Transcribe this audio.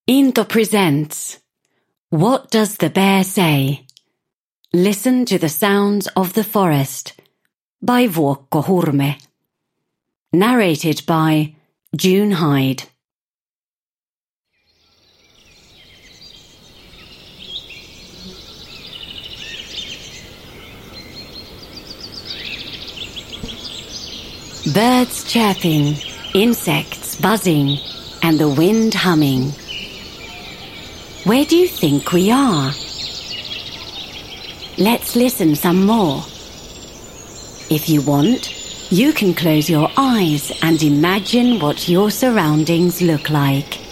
Into presents What Does the Bear Say? Listen to the Sounds of the Forest by Vuokko Hurme. Narrated by June Hyde. Birds chirping, insects buzzing, and the wind humming. Where do you think we are? Let's listen some more. If you want, you can close your eyes and imagine what your surroundings look like.